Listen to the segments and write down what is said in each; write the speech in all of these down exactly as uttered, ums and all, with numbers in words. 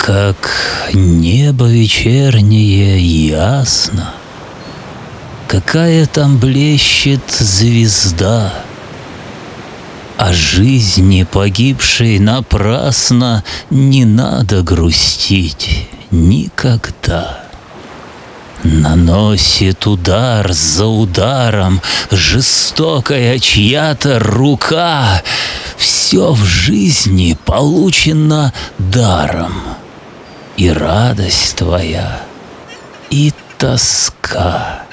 Как небо вечернее ясно, какая там блещет звезда, о жизни погибшей напрасно не надо грустить никогда. Наносит удар за ударом жестокая чья-то рука. Все в жизни получено даром, и радость твоя, и тоска.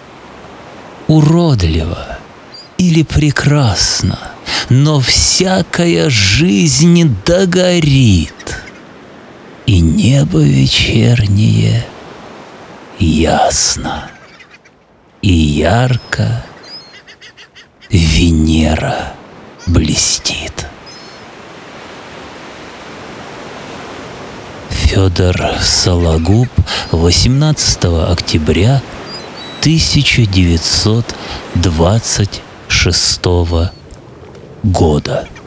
Уродливо или прекрасно, но всякая жизнь догорит, и небо вечернее ясно, и ярко Венера блестит. Федор Сологуб, восемнадцатого октября тысяча девятьсот двадцать шестого года.